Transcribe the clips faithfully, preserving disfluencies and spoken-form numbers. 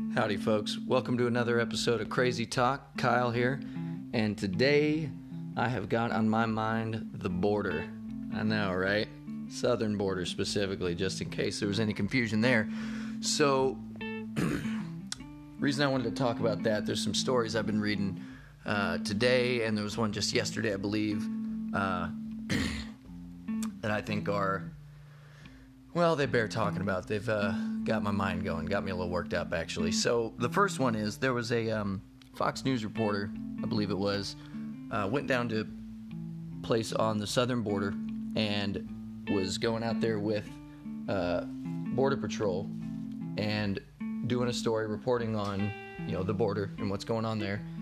Howdy, folks. Welcome to another episode of Crazy Talk. Kyle here. And today, I have got on my mind the border. I know, right? Southern border specifically, just in case there was any confusion there. So, reason I wanted to talk about that, there's some stories I've been reading uh, today, and there was one just yesterday, I believe, uh, that I think are... Well, they bear talking about. They've uh, got my mind going, got me a little worked up, actually. So the first one is there was a um, Fox News reporter, I believe it was, uh, went down to a place on the southern border and was going out there with uh, Border Patrol and doing a story reporting on, you know, the border and what's going on there.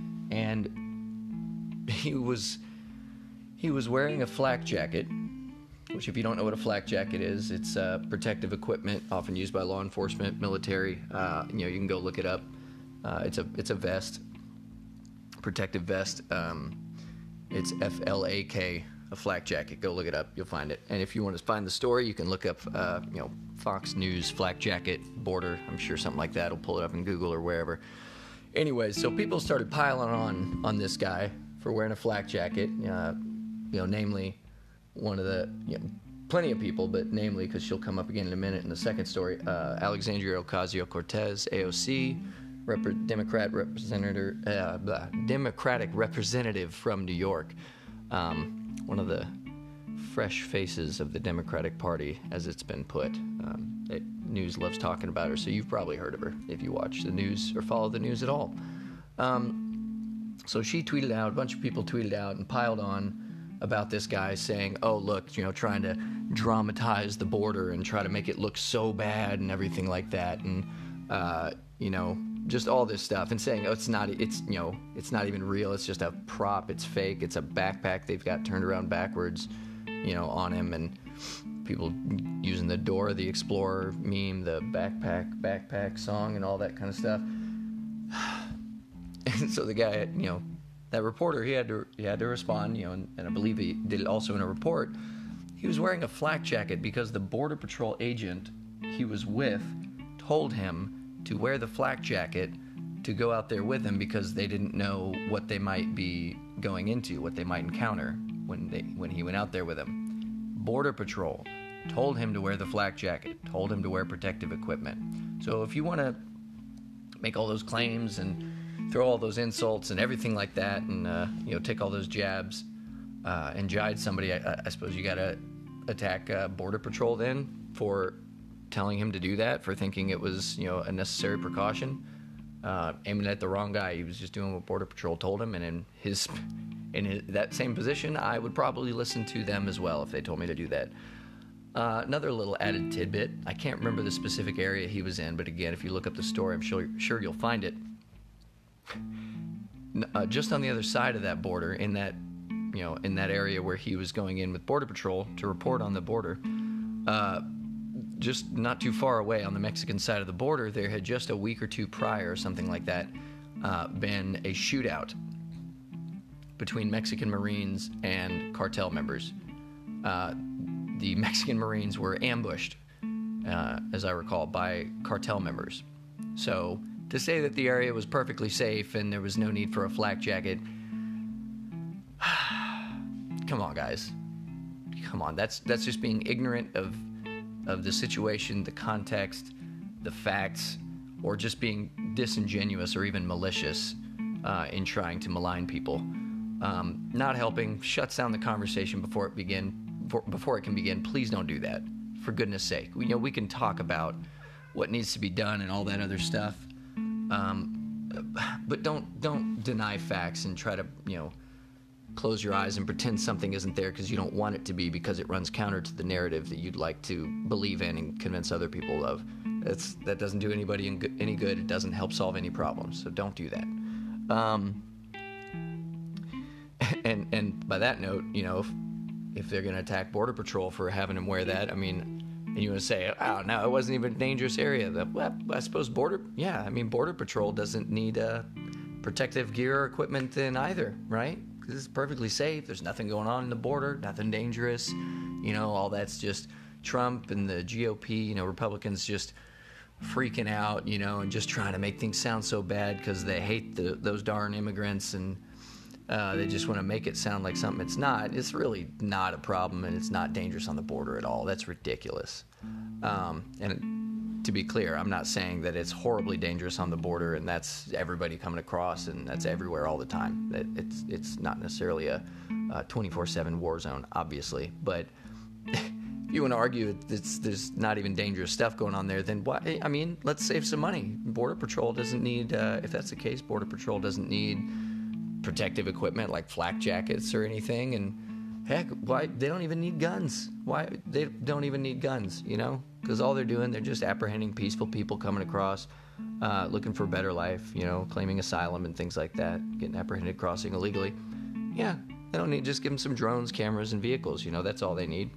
And he was he was wearing a flak jacket, which, if you don't know what a flak jacket is, it's uh, protective equipment often used by law enforcement, military. Uh, you know, you can go look it up. Uh, it's a it's a vest, protective vest. Um, it's F L A K, a flak jacket. Go look it up. You'll find it. And if you want to find the story, you can look up, uh, you know, Fox News flak jacket border. I'm sure something like that will pull it up in Google or wherever. Anyways, so people started piling on on this guy for wearing a flak jacket. Uh, you know, namely. One of the, you know, plenty of people, but namely, because she'll come up again in a minute in the second story, uh, Alexandria Ocasio-Cortez, A O C, Rep- Democrat representative, uh, blah, Democratic representative from New York, um, one of the fresh faces of the Democratic Party, as it's been put. Um, it, news loves talking about her, so you've probably heard of her if you watch the news or follow the news at all. Um, so she tweeted out, a bunch of people tweeted out and piled on about this guy saying, oh, look, you know, trying to dramatize the border and try to make it look so bad and everything like that. And, uh, you know, just all this stuff and saying, oh, it's not, it's, you know, it's not even real. It's just a prop. It's fake. It's a backpack they've got turned around backwards, you know, on him. And people using the Dora the Explorer meme, the backpack, backpack song and all that kind of stuff. And so the guy, you know, that reporter, he had to he had to respond, you know, and, and I believe he did it also in a report. He was wearing a flak jacket because the Border Patrol agent he was with told him to wear the flak jacket to go out there with him because they didn't know what they might be going into, what they might encounter when they when he went out there with him. Border Patrol told him to wear the flak jacket, told him to wear protective equipment. So if you want to make all those claims and throw all those insults and everything like that, and uh, you know, take all those jabs uh, and jide somebody, I, I suppose you got to attack uh, Border Patrol then for telling him to do that, for thinking it was, you know, a necessary precaution, uh, aiming at the wrong guy. He was just doing what Border Patrol told him, and in his in his, that same position, I would probably listen to them as well if they told me to do that. Uh, another little added tidbit: I can't remember the specific area he was in, but again, if you look up the story, I'm sure sure you'll find it. Uh, just on the other side of that border, in that, you know, in that area where he was going in with Border Patrol to report on the border, uh, just not too far away on the Mexican side of the border, there had just a week or two prior, or something like that, uh, been a shootout between Mexican Marines and cartel members. Uh, the Mexican Marines were ambushed, uh, as I recall, by cartel members. So to say that the area was perfectly safe and there was no need for a flak jacket, come on, guys. Come on, that's that's just being ignorant of of the situation, the context, the facts, or just being disingenuous or even malicious uh, in trying to malign people. Um, not helping, shuts down the conversation before it begin. Before, before it can begin. Please don't do that, for goodness sake. We, you know, we can talk about what needs to be done and all that other stuff. Um, but don't don't deny facts and try to, you know, close your eyes and pretend something isn't there because you don't want it to be, because it runs counter to the narrative that you'd like to believe in and convince other people of. That's that doesn't do anybody any good. It doesn't help solve any problems. So don't do that. Um, and and by that note, you know, if, if they're going to attack Border Patrol for having him wear that, I mean. And you want to say, oh, no, it wasn't even a dangerous area. Well, I suppose Border, yeah, I mean, Border Patrol doesn't need uh, protective gear or equipment then either, right? Because it's perfectly safe. There's nothing going on in the border, nothing dangerous. You know, all that's just Trump and the G O P, you know, Republicans just freaking out, you know, and just trying to make things sound so bad because they hate the, those darn immigrants, and uh, they just want to make it sound like something it's not. It's really not a problem, and it's not dangerous on the border at all. That's ridiculous. Um, and to be clear, I'm not saying that it's horribly dangerous on the border and that's everybody coming across and that's everywhere all the time. That it's it's not necessarily a twenty-four seven war zone, obviously, but you want to argue it's, there's not even dangerous stuff going on there, then why? I mean, let's save some money. Border Patrol doesn't need, uh, if that's the case, Border Patrol doesn't need protective equipment like flak jackets or anything. And heck, why? They don't even need guns. Why? They don't even need guns, you know? Because all they're doing, they're just apprehending peaceful people coming across, uh, looking for a better life, you know, claiming asylum and things like that, getting apprehended crossing illegally. Yeah, they don't need, just give them some drones, cameras, and vehicles, you know, that's all they need.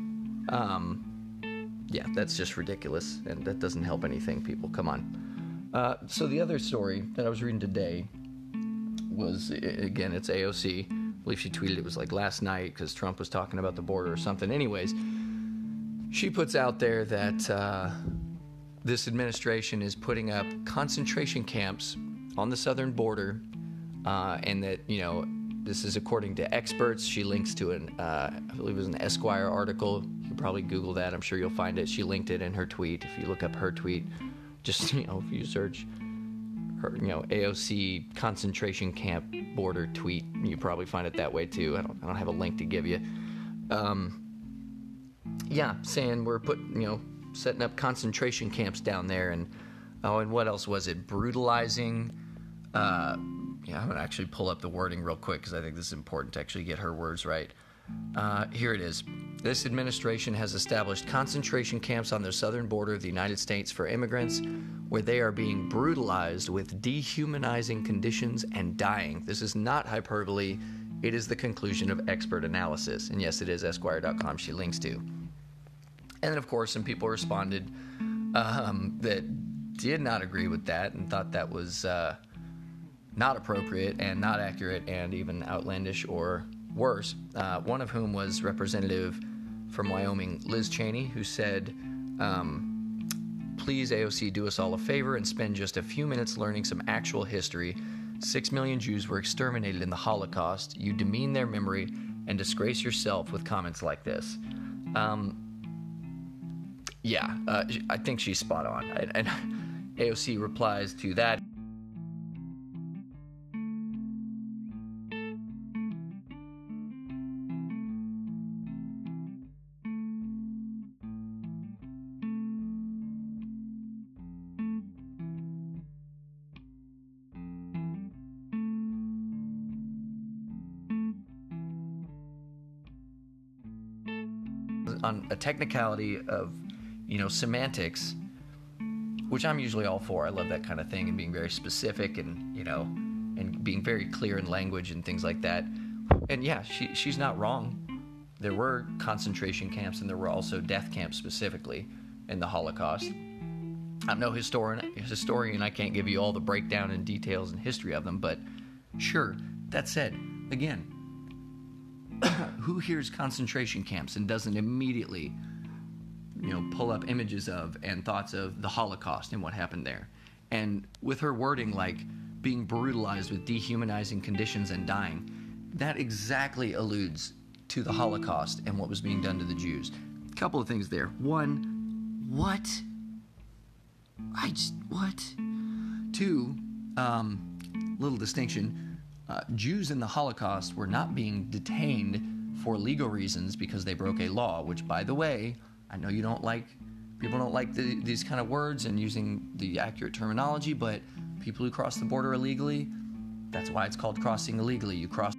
Um, yeah, that's just ridiculous, and that doesn't help anything, people. Come on. Uh, so the other story that I was reading today was, again, it's A O C. I believe she tweeted it was like last night because Trump was talking about the border or something. Anyways, she puts out there that uh, this administration is putting up concentration camps on the southern border, uh, and that, you know, this is according to experts. She links to an, uh, I believe it was an Esquire article. You can probably Google that. I'm sure you'll find it. She linked it in her tweet. If you look up her tweet, just, you know, if you search her, you know, A O C concentration camp border tweet, you probably find it that way too. I don't, I don't have a link to give you. Um, yeah, saying we're putting, you know, setting up concentration camps down there, and oh, and what else was it? Brutalizing. Uh, Yeah, I'm going to actually pull up the wording real quick because I think this is important to actually get her words right. Uh, here it is. This administration has established concentration camps on the southern border of the United States for immigrants where they are being brutalized with dehumanizing conditions and dying. This is not hyperbole. It is the conclusion of expert analysis. And yes, it is Esquire dot com she links to. And then, of course, some people responded um, that did not agree with that and thought that was... Uh, not appropriate and not accurate and even outlandish or worse, uh, one of whom was Representative from Wyoming, Liz Cheney, who said, um, please, A O C, do us all a favor and spend just a few minutes learning some actual history. Six million Jews were exterminated in the Holocaust. You demean their memory and disgrace yourself with comments like this. Um, yeah, uh, I think she's spot on. And, and A O C replies to that. On a technicality of, you know, semantics, which I'm usually all for. I love that kind of thing and being very specific and, you know, and being very clear in language and things like that. And yeah, she she's not wrong. There were concentration camps and there were also death camps specifically in the Holocaust. I'm no historian, historian. I can't give you all the breakdown and details and history of them, but sure. That said, again, who hears concentration camps and doesn't immediately, you know, pull up images of and thoughts of the Holocaust and what happened there? And with her wording like being brutalized with dehumanizing conditions and dying, that exactly alludes to the Holocaust and what was being done to the Jews. A couple of things there. One, what? I just, what? Two, um, little distinction. Uh, Jews in the Holocaust were not being detained for legal reasons because they broke a law, which, by the way, I know you don't like, people don't like the, these kind of words and using the accurate terminology, but people who cross the border illegally, that's why it's called crossing illegally. You cross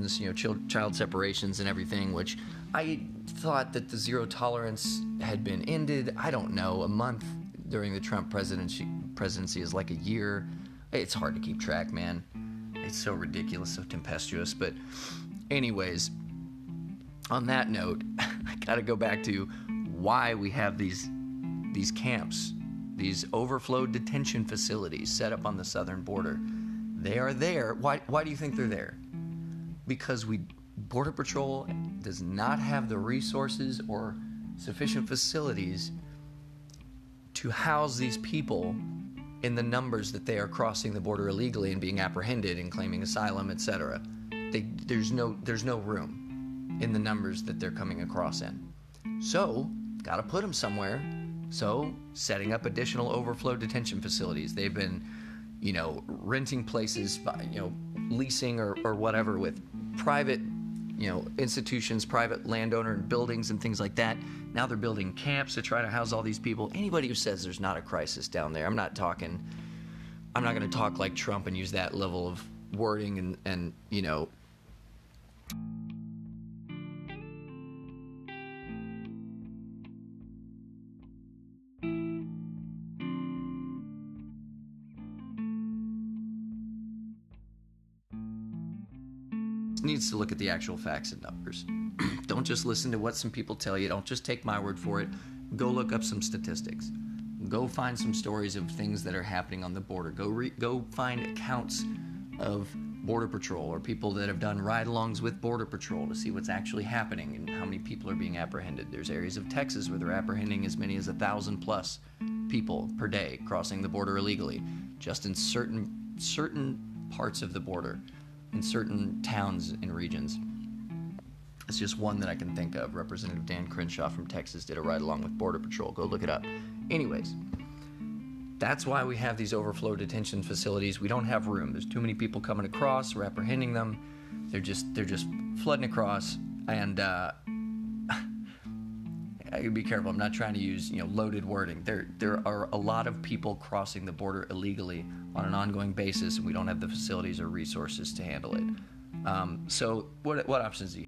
you know, child, child separations and everything, which I thought that the zero tolerance had been ended. I don't know, a month during the Trump presidency, presidency is like a year. It's hard to keep track, man. It's so ridiculous, so tempestuous. But anyways, on that note, I gotta go back to why we have these these camps, these overflow detention facilities set up on the southern border. They are there. Why, why do you think they're there? Because we Border Patrol does not have the resources or sufficient facilities to house these people in the numbers that they are crossing the border illegally and being apprehended and claiming asylum, et cetera. They, there's no there's no room in the numbers that they're coming across in. So, got to put them somewhere. So, setting up additional overflow detention facilities. They've been, you know, renting places, by, you know, leasing or, or whatever with private, you know, institutions, private landowner buildings and things like that. Now they're building camps to try to house all these people. Anybody who says there's not a crisis down there, I'm not talking, I'm not going to talk like Trump and use that level of wording and, and you know, needs to look at the actual facts and numbers. Don't just listen to what some people tell you. Don't just take my word for it. Go look up some statistics. Go find some stories of things that are happening on the border. Go re- go find accounts of Border Patrol or people that have done ride-alongs with Border Patrol to see what's actually happening and how many people are being apprehended. There's areas of Texas where they're apprehending as many as a thousand plus people per day crossing the border illegally, just in certain certain parts of the border, in certain towns and regions. It's just one that I can think of. Representative Dan Crenshaw from Texas did a ride-along with Border Patrol. Go look it up. Anyways, that's why we have these overflow detention facilities. We don't have room. There's too many people coming across. We're apprehending them. They're just they're just flooding across. And uh, I gotta be careful. I'm not trying to use you know loaded wording. There there are a lot of people crossing the border illegally on an ongoing basis, and we don't have the facilities or resources to handle it. Um, so what what options do you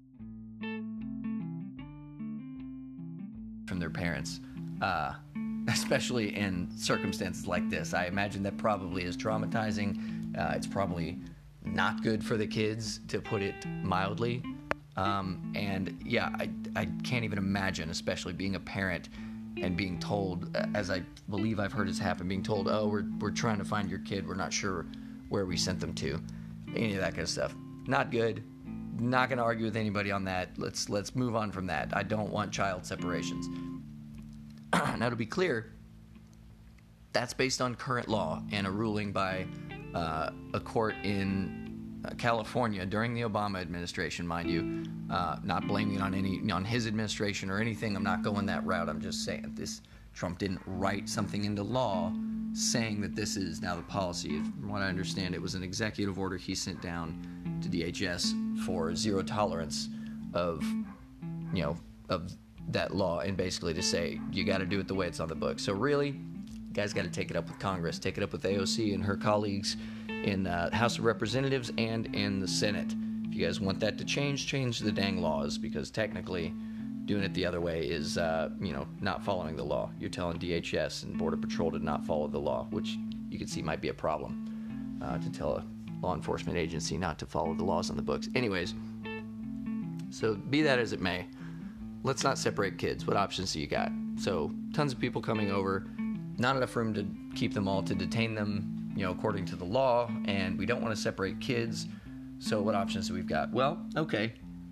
have from their parents? Uh, especially in circumstances like this. I imagine that probably is traumatizing. Uh, it's probably not good for the kids, to put it mildly. Um, and yeah, I, I can't even imagine, especially being a parent and being told, as I believe I've heard has happened, being told, oh, we're, we're trying to find your kid. We're not sure where we sent them to. Any of that kind of stuff. Not good. Not going to argue with anybody on that. Let's, let's move on from that. I don't want child separations. Now, to be clear, that's based on current law and a ruling by uh, a court in uh, California during the Obama administration, mind you. Uh, not blaming it on any on his administration or anything. I'm not going that route. I'm just saying this. Trump didn't write something into law saying that this is now the policy. From what I understand, it was an executive order he sent down to D H S for zero tolerance of, you know, of that law, and basically to say you got to do it the way it's on the book. So really, you guys got to take it up with Congress, take it up with A O C and her colleagues in uh, House of Representatives and in the Senate. If you guys want that to change, change the dang laws, because technically doing it the other way is, uh, you know, not following the law. You're telling D H S and Border Patrol to not follow the law, which you can see might be a problem, uh, to tell a law enforcement agency not to follow the laws on the books. Anyways, so be that as it may, let's not separate kids. What options do you got? So tons of people coming over, not enough room to keep them all, to detain them, you know, according to the law, and we don't want to separate kids. So what options do we've got? Well, okay.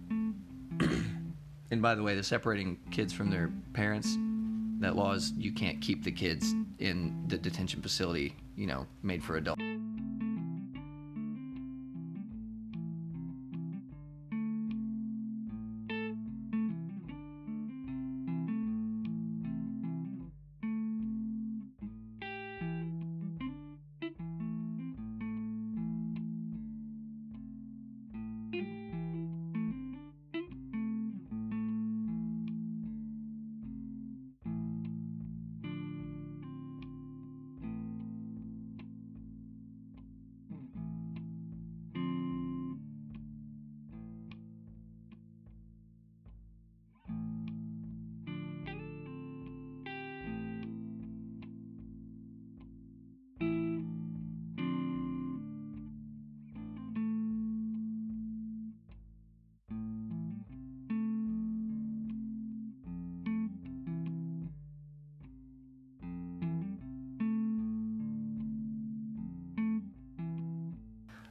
And by the way, the separating kids from their parents, that law is you can't keep the kids in the detention facility, you know, made for adults.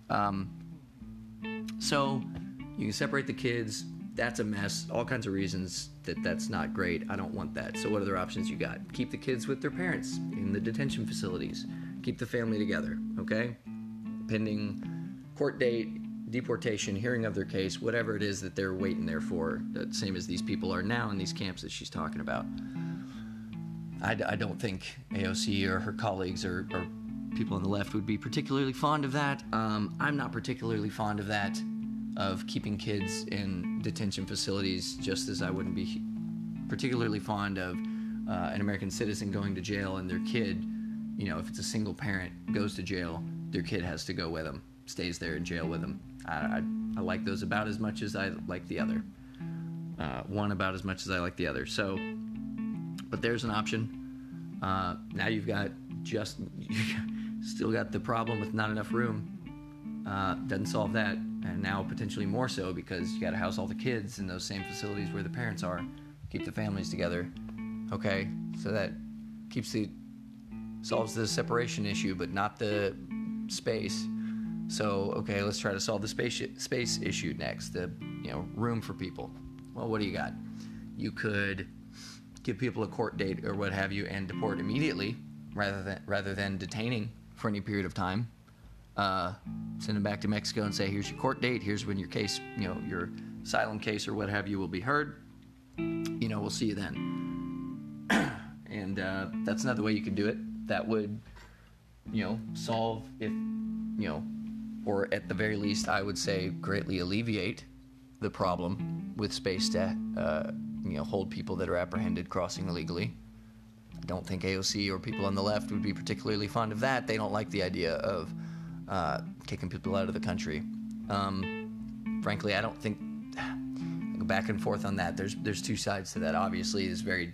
Um, so you can separate the kids. That's a mess. All kinds of reasons that that's not great. I don't want that. So what other options you got? Keep the kids with their parents in the detention facilities. Keep the family together, okay? Pending court date, deportation, hearing of their case, whatever it is that they're waiting there for, the same as these people are now in these camps that she's talking about. I, I don't think A O C or her colleagues or, or people on the left would be particularly fond of that. Um, I'm not particularly fond of that, of keeping kids in detention facilities, just as I wouldn't be particularly fond of uh, an American citizen going to jail and their kid, you know, if it's a single parent, goes to jail, their kid has to go with them, stays there in jail with them. I, I, I like those about as much as I like the other. Uh, one about as much as I like the other. So, but there's an option. Uh, now you've got just, you still got the problem with not enough room. Uh, doesn't solve that. And now potentially more so because you got to house all the kids in those same facilities where the parents are. Keep the families together. Okay, so that keeps the solves the separation issue, but not the space. So okay, let's try to solve the space space issue next. The you know room for people. Well, what do you got? You could give people a court date or what have you and deport immediately, rather than rather than detaining for any period of time. Uh, send them back to Mexico and say, here's your court date, here's when your case, you know, your asylum case or what have you will be heard. You know, we'll see you then. And uh, that's another way you could do it. That would, you know, solve, if, you know, or at the very least, I would say greatly alleviate the problem with space to, uh, you know, hold people that are apprehended crossing illegally. I don't think A O C or people on the left would be particularly fond of that. They don't like the idea of Uh, kicking people out of the country. Um, frankly, I don't think I go back and forth on that. There's there's two sides to that. Obviously, is very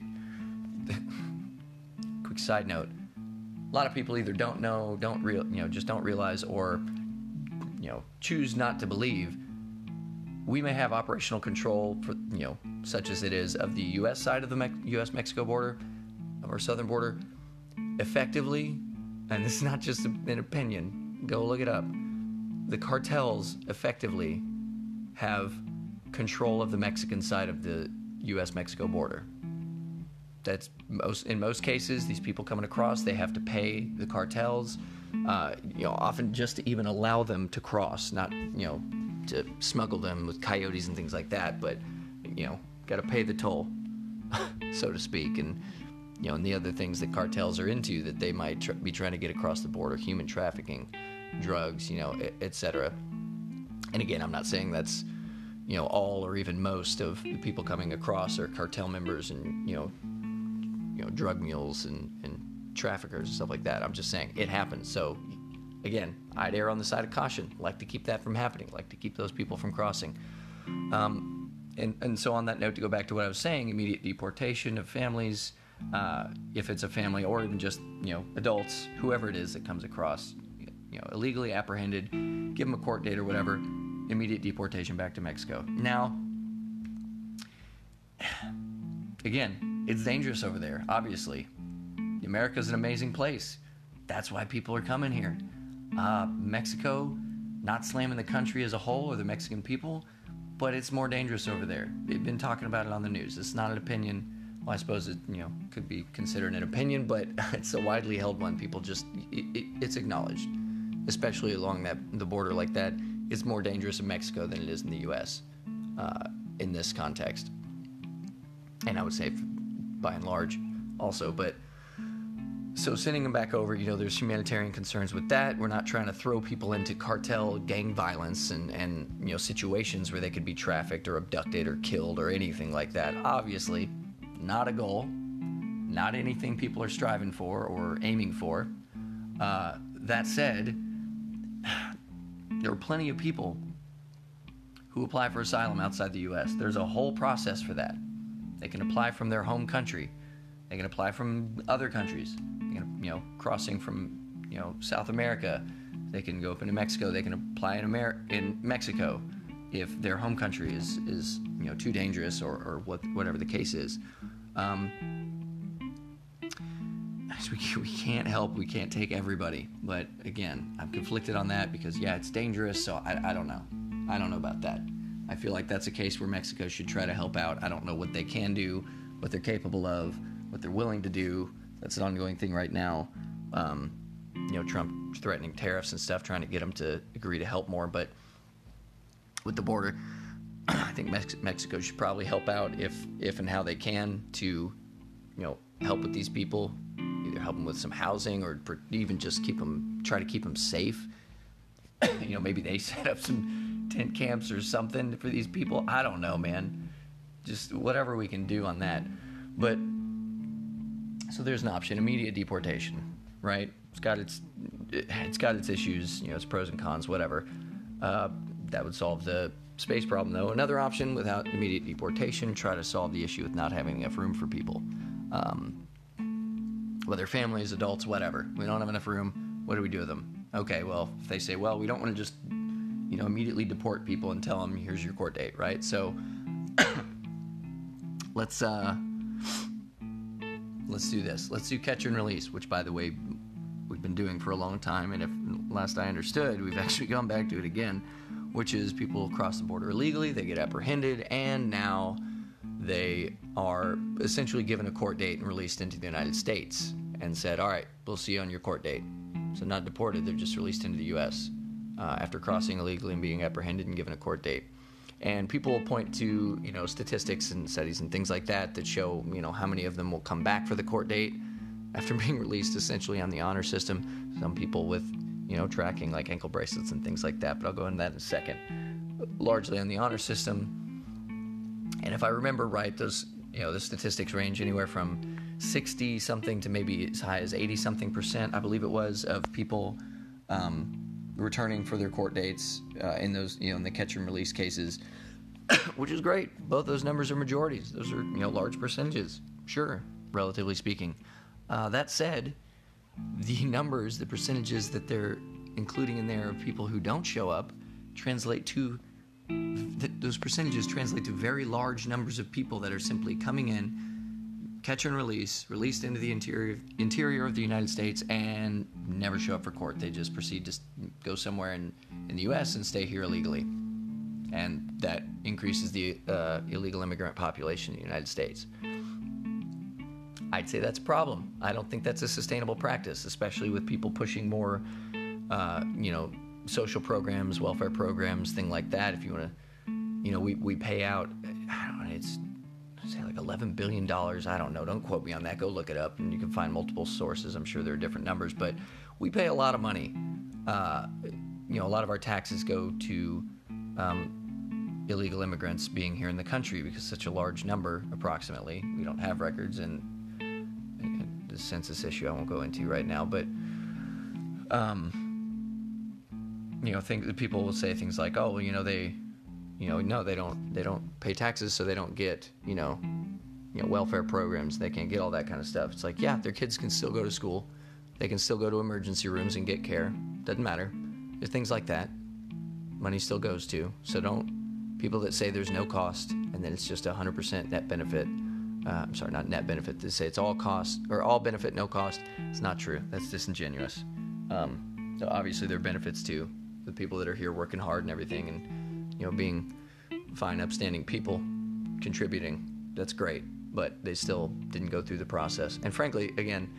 quick side note. A lot of people either don't know, don't real, you know, just don't realize, or you know, choose not to believe. We may have operational control for you know, such as it is, of the U S side of the Me- U S Mexico border, or southern border, effectively, and this is not just an opinion. Go look it up. The cartels effectively have control of the Mexican side of the U S Mexico border. That's most in most cases. These people coming across, they have to pay the cartels, uh, you know, often just to even allow them to cross, not you know, to smuggle them with coyotes and things like that. But you know, got to pay the toll, so to speak, and. You know, and the other things that cartels are into that they might tr- be trying to get across the border, human trafficking, drugs, you know, et cetera. And again, I'm not saying that's, you know, all or even most of the people coming across are cartel members and, you know, you know, drug mules and, and traffickers and stuff like that. I'm just saying it happens. So, again, I'd err on the side of caution. Like to keep that from happening. Like to keep those people from crossing. Um, and, and so on that note, to go back to what I was saying, immediate deportation of families. Uh, if it's a family or even just, you know, adults, whoever it is that comes across, you know, illegally apprehended, give them a court date or whatever, immediate deportation back to Mexico. Now, again, it's dangerous over there, obviously. America's an amazing place. That's why people are coming here. Uh, Mexico, not slamming the country as a whole or the Mexican people, but it's more dangerous over there. They've been talking about it on the news. It's not an opinion. Well, I suppose it, you know, could be considered an opinion, but it's a widely held one. People just, it, it, it's acknowledged, especially along that the border like that. It's more dangerous in Mexico than it is in the U S uh, in this context. And I would say, by and large, also. But so sending them back over, you know, there's humanitarian concerns with that. We're not trying to throw people into cartel gang violence and, and you know, situations where they could be trafficked or abducted or killed or anything like that. Obviously. Not a goal, not anything people are striving for or aiming for. Uh, that said, there are plenty of people who apply for asylum outside the U S. There's a whole process for that. They can apply from their home country. They can apply from other countries. They can, you know, crossing from, you know, South America. They can go up into Mexico. They can apply in Amer- in Mexico if their home country is, is you know, too dangerous or, or what, whatever the case is. Um, we, we can't help, we can't take everybody. But again, I'm conflicted on that because, yeah, it's dangerous, so I, I don't know. I don't know about that. I feel like that's a case where Mexico should try to help out. I don't know what they can do, what they're capable of, what they're willing to do. That's an ongoing thing right now. Um, you know, Trump threatening tariffs and stuff, trying to get them to agree to help more. But with the border, I think Mex- Mexico should probably help out if, if and how they can to, you know, help with these people, either help them with some housing or even just keep them, try to keep them safe. You know, maybe they set up some tent camps or something for these people. I don't know, man. Just whatever we can do on that. But so there's an option: immediate deportation, right? It's got its it's got its issues, you know, its pros and cons, whatever. Uh, that would solve the space problem, though. Another option, without immediate deportation, try to solve the issue with not having enough room for people, um, whether families, adults, whatever. We don't have enough room. What do we do with them? Okay, well, if they say, well, we don't want to just, you know, immediately deport people and tell them, here's your court date, right? So let's uh, let's do this. Let's do catch and release, which, by the way, we've been doing for a long time. And if last I understood, we've actually gone back to it again, which is people cross the border illegally, they get apprehended, and now they are essentially given a court date and released into the United States and said, all right, we'll see you on your court date. So not deported, they're just released into the U S Uh, after crossing illegally and being apprehended and given a court date. And people will point to, you know, statistics and studies and things like that that show, you know, how many of them will come back for the court date after being released essentially on the honor system. Some people with, you know, tracking like ankle bracelets and things like that, but I'll go into that in a second. Largely on the honor system. And if I remember right, those, you know, the statistics range anywhere from sixty something to maybe as high as eighty something percent, I believe it was, of people um, returning for their court dates uh, in those, you know, in the catch and release cases, which is great. Both those numbers are majorities. Those are, you know, large percentages, sure, relatively speaking. Uh, that said, the numbers, the percentages that they're including in there of people who don't show up translate to, th- those percentages translate to very large numbers of people that are simply coming in, catch and release, released into the interior interior of the United States, and never show up for court. They just proceed to go somewhere in, in the U S and stay here illegally. And that increases the uh, illegal immigrant population in the United States. I'd say that's a problem. I don't think that's a sustainable practice, especially with people pushing more, uh, you know, social programs, welfare programs, things like that. If you want to, you know, we, we pay out, I don't know, it's, say like eleven billion dollars. I don't know. Don't quote me on that. Go look it up, and you can find multiple sources. I'm sure there are different numbers, but we pay a lot of money. Uh, you know, a lot of our taxes go to um, illegal immigrants being here in the country because such a large number, approximately. We don't have records, and, and the census issue I won't go into right now, but um, you know, think people will say things like, "Oh, well, you know, they." You know, no, they don't. They don't pay taxes, so they don't get, you know, you know, welfare programs. They can't get all that kind of stuff. It's like, yeah, their kids can still go to school. They can still go to emergency rooms and get care. Doesn't matter. There's things like that. Money still goes to. So don't people that say there's no cost and then it's just a hundred percent net benefit. Uh, I'm sorry, not net benefit. They say it's all cost or all benefit, no cost. It's not true. That's disingenuous. Um, so obviously there are benefits to the people that are here working hard and everything, and you know, being fine, upstanding people, contributing, that's great, but they still didn't go through the process. And frankly, again,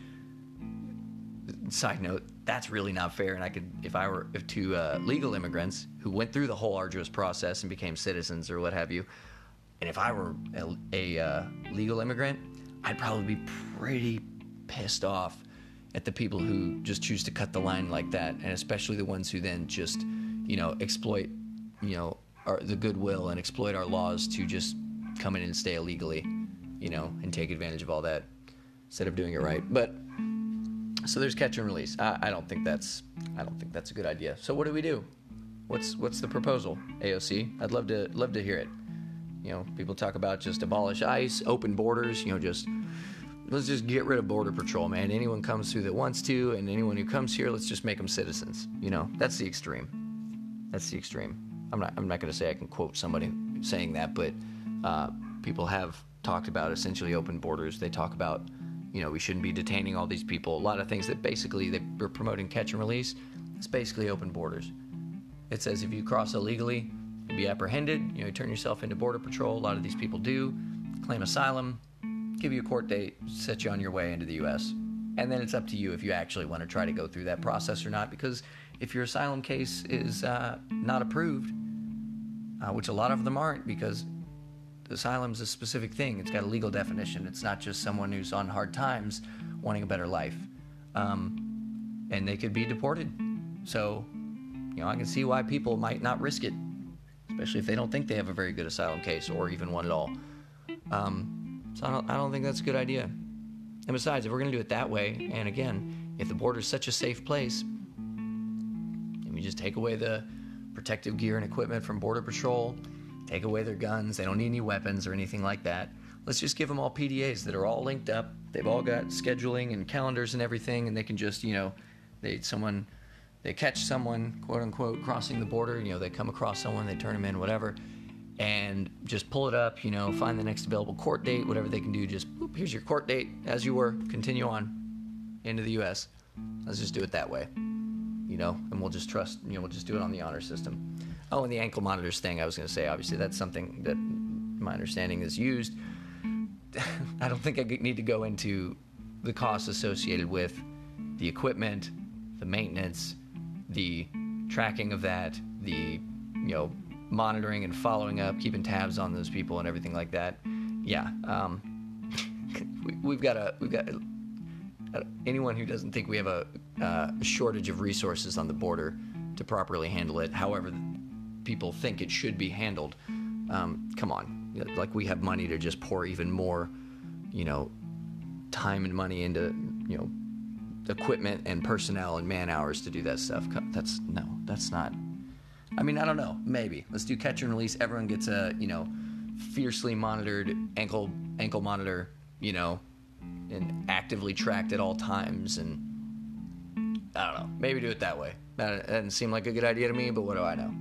side note, that's really not fair. And I could, if I were if to uh, legal immigrants who went through the whole arduous process and became citizens or what have you, and if I were a, a uh, legal immigrant, I'd probably be pretty pissed off at the people who just choose to cut the line like that, and especially the ones who then just, you know, exploit, you know, our, the goodwill and exploit our laws to just come in and stay illegally, you know, and take advantage of all that instead of doing it right. But so there's catch and release. I, I don't think that's I don't think that's a good idea. So what do we do? What's what's the proposal, A O C? I'd love to love to hear it. You know, people talk about just abolish ICE, open borders. You know, just let's just get rid of Border Patrol, man. Anyone comes through that wants to, and anyone who comes here, let's just make them citizens. You know, that's the extreme. That's the extreme. I'm not I'm not going to say I can quote somebody saying that, but uh, people have talked about essentially open borders. They talk about, you know, we shouldn't be detaining all these people. A lot of things that basically they were promoting catch and release. It's basically open borders. It says if you cross illegally, you'll be apprehended. You know, you turn yourself into Border Patrol. A lot of these people do. Claim asylum, give you a court date, set you on your way into the U S. And then it's up to you if you actually want to try to go through that process or not. Because if your asylum case is uh, not approved, uh, which a lot of them aren't, because asylum's a specific thing. It's got a legal definition. It's not just someone who's on hard times wanting a better life. Um, and they could be deported. So, you know, I can see why people might not risk it, especially if they don't think they have a very good asylum case or even one at all. Um, so I don't, I don't think that's a good idea. And besides, if we're going to do it that way, and again, if the border is such a safe place, and we just take away the protective gear and equipment from Border Patrol, take away their guns, they don't need any weapons or anything like that. Let's just give them all P D As that are all linked up. They've all got scheduling and calendars and everything, and they can just, you know, they someone, they catch someone, quote unquote, crossing the border. You know, they come across someone, they turn them in, whatever, and just pull it up. You know, find the next available court date, whatever they can do. Just whoop, here's your court date, as you were. Continue on into the U S. Let's just do it that way. You know, and we'll just trust. You know, we'll just do it on the honor system. Oh, and the ankle monitors thing, I was going to say, obviously, that's something that my understanding is used. I don't think I need to go into the costs associated with the equipment, the maintenance, the tracking of that, the, you know, monitoring and following up, keeping tabs on those people and everything like that. Yeah, um, we, we've got a, we've got a, anyone who doesn't think we have a, uh, a shortage of resources on the border to properly handle it, however people think it should be handled. Um, come on, like we have money to just pour even more, you know, time and money into, you know, equipment and personnel and man hours to do that stuff. That's no, that's not. I mean, I don't know. Maybe let's do catch and release. Everyone gets a, you know, fiercely monitored ankle ankle monitor, you know, and actively tracked at all times. And I don't know. Maybe do it that way. That doesn't seem like a good idea to me, but what do I know?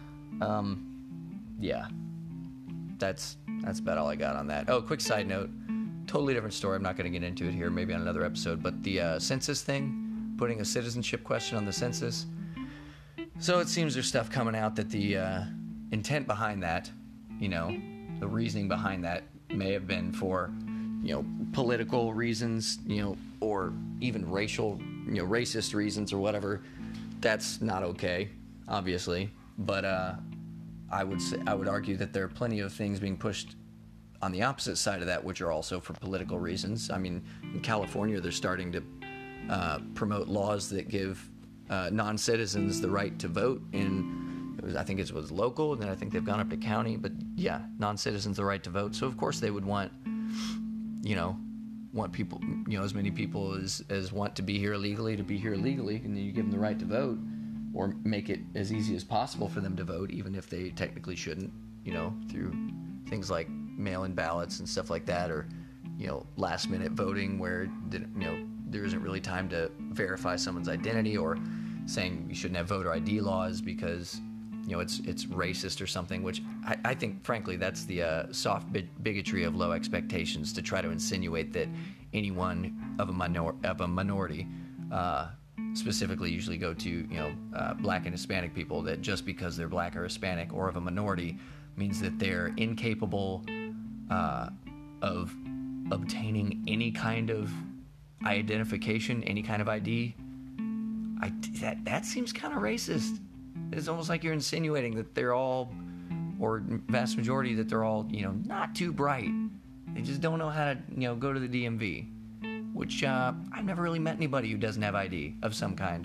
Um, yeah. That's that's about all I got on that. Oh, quick side note. Totally different story. I'm not going to get into it here. Maybe on another episode. But the uh, census thing, putting a citizenship question on the census. So it seems there's stuff coming out that the uh, intent behind that, you know, the reasoning behind that may have been for, you know, political reasons, you know, or even racial, you know, racist reasons or whatever. That's not okay, obviously. But uh, I would say, I would argue that there are plenty of things being pushed on the opposite side of that, which are also for political reasons. I mean, in California, they're starting to uh, promote laws that give uh, non-citizens the right to vote in, it was, I think it was local, and then I think they've gone up to county, but yeah, non-citizens the right to vote. So of course they would want, you know, want people, you know, as many people as, as want to be here illegally to be here illegally, and then you give them the right to vote, or make it as easy as possible for them to vote, even if they technically shouldn't, you know, through things like mail-in ballots and stuff like that, or, you know, last-minute voting where, you know, there isn't really time to verify someone's identity, or saying you shouldn't have voter I D laws because, you know, it's it's racist or something, which I, I think, frankly, that's the uh, soft bigotry of low expectations, to try to insinuate that anyone of a, minor- of a minority, uh, specifically usually go to, you know, uh, black and Hispanic people, that just because they're black or Hispanic or of a minority means that they're incapable uh, of obtaining any kind of identification, any kind of I D. I, that, that seems kind of racist. It's almost like you're insinuating that they're all, or vast majority, that they're all, you know, not too bright. They just don't know how to, you know, go to the D M V. Which, uh, I've never really met anybody who doesn't have I D of some kind.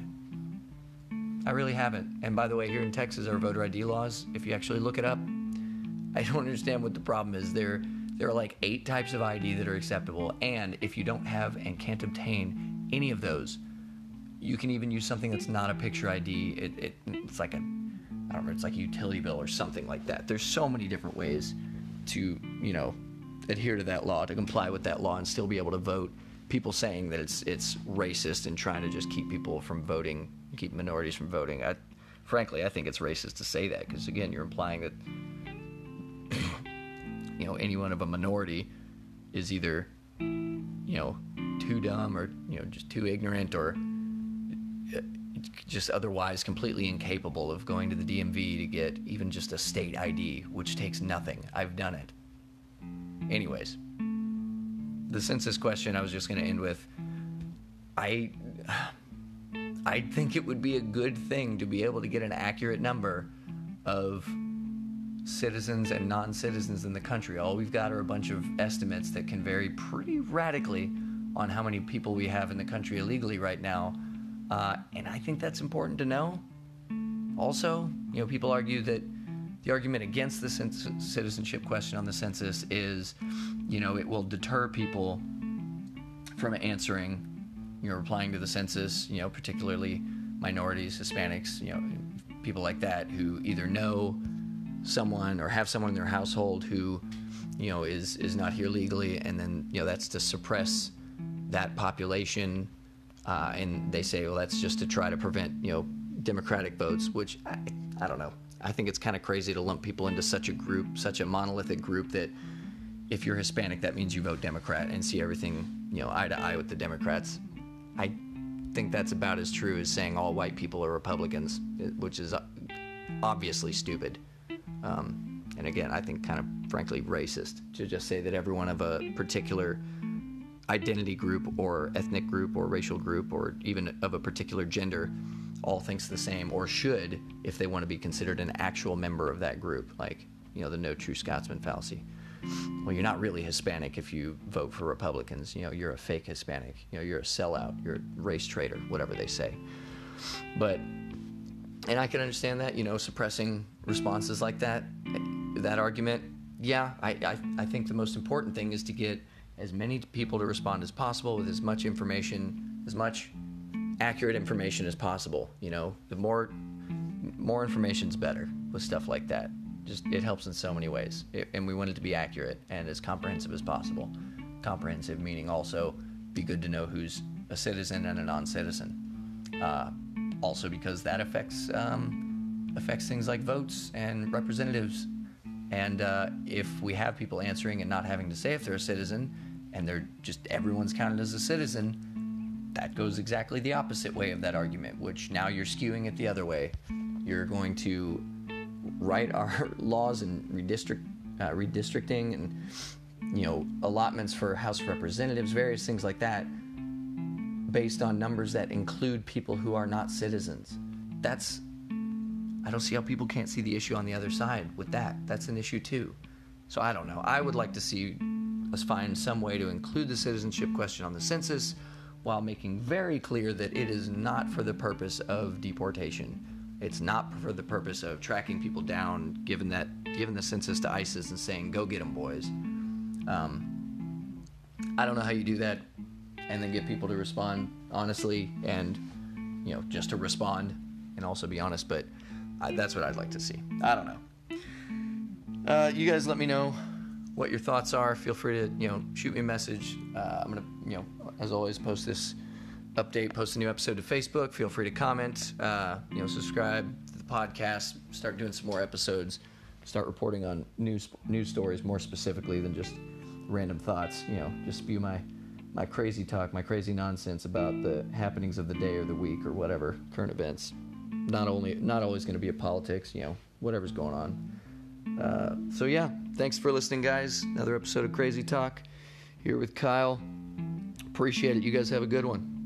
I really haven't. And by the way, here in Texas, our voter I D laws, if you actually look it up, I don't understand what the problem is. There, there are like eight types of I D that are acceptable. And if you don't have and can't obtain any of those, you can even use something that's not a picture I D. It, it, it's like a, I don't know, it's like a utility bill or something like that. There's so many different ways to, you know, adhere to that law, to comply with that law and still be able to vote. People saying that it's it's racist and trying to just keep people from voting, keep minorities from voting. I, frankly, I think it's racist to say that, because again, you're implying that, you know, anyone of a minority is either, you know, too dumb or, you know, just too ignorant or just otherwise completely incapable of going to the D M V to get even just a state I D, which takes nothing. I've done it. Anyways, the census question I was just going to end with, I I think it would be a good thing to be able to get an accurate number of citizens and non-citizens in the country. All we've got are a bunch of estimates that can vary pretty radically on how many people we have in the country illegally right now. Uh, and I think that's important to know. Also, you know, people argue that the argument against the cens- citizenship question on the census is, you know, it will deter people from answering, you know, replying to the census, you know, particularly minorities, Hispanics, you know, people like that who either know someone or have someone in their household who, you know, is, is not here legally, and then, you know, that's to suppress that population. Uh, and they say, well, that's just to try to prevent, you know, Democratic votes, which I, I don't know. I think it's kind of crazy to lump people into such a group, such a monolithic group that if you're Hispanic, that means you vote Democrat and see everything, you know, eye to eye with the Democrats. I think that's about as true as saying all white people are Republicans, which is obviously stupid. Um, and again, I think kind of frankly racist to just say that everyone of a particular identity group or ethnic group or racial group or even of a particular gender all thinks the same or should if they want to be considered an actual member of that group, like, you know, the no true Scotsman fallacy. Well, you're not really Hispanic if you vote for Republicans. You know, you're a fake Hispanic. You know, you're a sellout. You're a race traitor, whatever they say. But, and I can understand that, you know, suppressing responses like that, that argument. Yeah, I, I, I think the most important thing is to get as many people to respond as possible with as much information, as much accurate information as possible. You know, the more more information's better with stuff like that. Just, it helps in so many ways. It, and we want it to be accurate and as comprehensive as possible. Comprehensive meaning also be good to know who's a citizen and a non-citizen. Uh, also because that affects um, affects things like votes and representatives. And uh, if we have people answering and not having to say if they're a citizen, and they're just everyone's counted as a citizen, that goes exactly the opposite way of that argument, which now you're skewing it the other way. You're going to write our laws and redistrict, uh, redistricting and, you know, allotments for House of Representatives, various things like that, based on numbers that include people who are not citizens. That's, I don't see how people can't see the issue on the other side with that. That's an issue too. So I don't know. I would like to see us find some way to include the citizenship question on the census while making very clear that it is not for the purpose of deportation. It's not for the purpose of tracking people down, giving that, giving the census to ISIS and saying, go get them, boys. Um, I don't know how you do that and then get people to respond honestly and, you know, just to respond and also be honest, but I, that's what I'd like to see. I don't know. Uh, you guys let me know what your thoughts are. Feel free to, you know, shoot me a message. Uh, I'm going to, you know, as always, post this update, post a new episode to Facebook. Feel free to comment, uh, you know, subscribe to the podcast, start doing some more episodes, start reporting on news news stories more specifically than just random thoughts, you know, just spew my, my crazy talk, my crazy nonsense about the happenings of the day or the week or whatever, current events. Not only, not always going to be a politics, you know, whatever's going on. Uh, so yeah, thanks for listening, guys. Another episode of Crazy Talk here with Kyle. Appreciate it. You guys have a good one.